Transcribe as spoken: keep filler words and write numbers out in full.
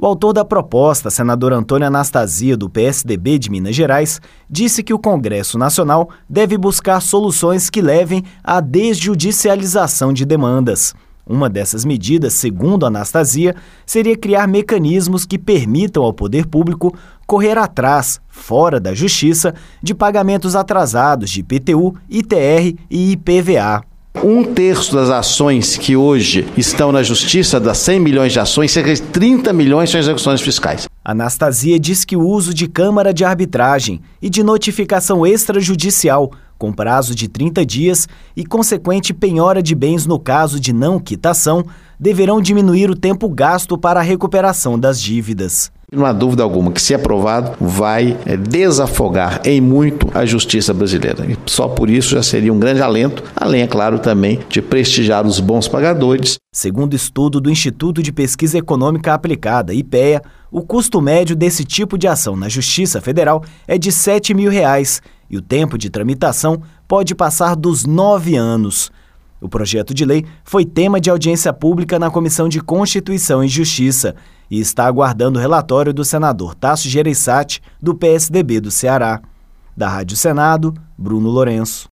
O autor da proposta, senador Antônio Anastasia, do P S D B de Minas Gerais, disse que o Congresso Nacional deve buscar soluções que levem à desjudicialização de demandas. Uma dessas medidas, segundo Anastasia, seria criar mecanismos que permitam ao poder público correr atrás, fora da justiça, de pagamentos atrasados de I P T U, I T R e I P V A. Um terço das ações que hoje estão na justiça, das cem milhões de ações, cerca de trinta milhões são execuções fiscais. Anastasia diz que o uso de câmara de arbitragem e de notificação extrajudicial, com prazo de trinta dias e consequente penhora de bens no caso de não quitação, deverão diminuir o tempo gasto para a recuperação das dívidas. Não há dúvida alguma que, se aprovado, vai desafogar em muito a justiça brasileira. E só por isso já seria um grande alento, além, é claro, também de prestigiar os bons pagadores. Segundo estudo do Instituto de Pesquisa Econômica Aplicada, I P E A, o custo médio desse tipo de ação na Justiça Federal é de sete mil reais e o tempo de tramitação pode passar dos nove anos. O projeto de lei foi tema de audiência pública na Comissão de Constituição e Justiça e está aguardando o relatório do senador Tasso Gereissati, do P S D B do Ceará. Da Rádio Senado, Bruno Lourenço.